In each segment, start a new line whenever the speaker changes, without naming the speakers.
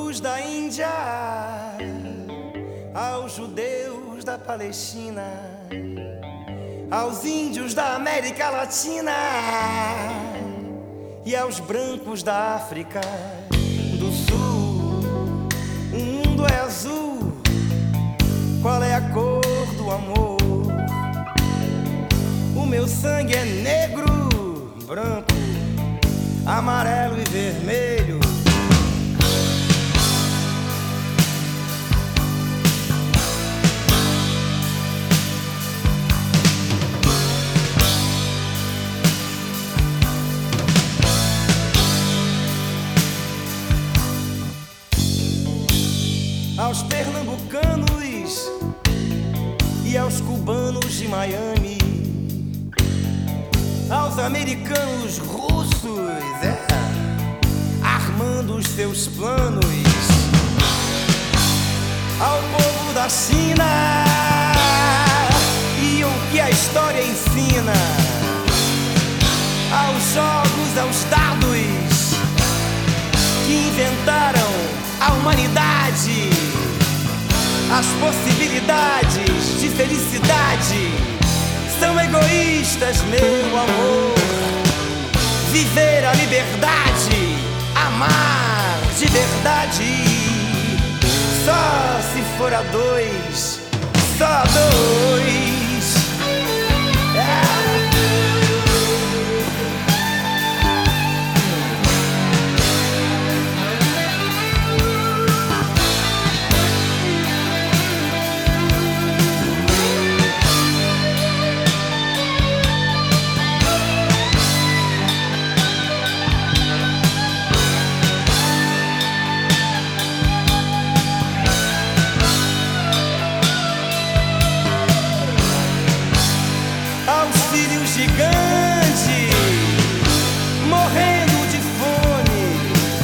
hindus da Índia, aos judeus da Palestina, aos índios da América Latina e aos brancos da África do Sul. O mundo é azul, qual é a cor do amor? O meu sangue é negro, branco, amarelo e vermelho. Aos pernambucanos e aos cubanos de Miami, aos americanos russos, armando os seus planos, ao povo da China e o que a história ensina, aos jogos, aos dados que inventaram a humanidade, as possibilidades de felicidade são egoístas, meu amor. Viver a liberdade, amar de verdade, só se for a dois, só a dois. Gigante, morrendo de fome,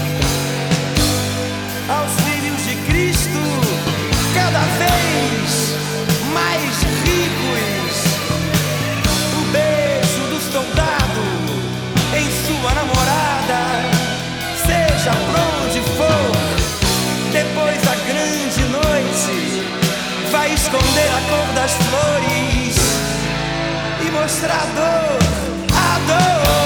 aos filhos de Cristo, cada vez mais ricos, o beijo do soldado em sua namorada, seja pra onde for, depois da grande noite, vai esconder a cor das flores e mostrar a dor, a dor.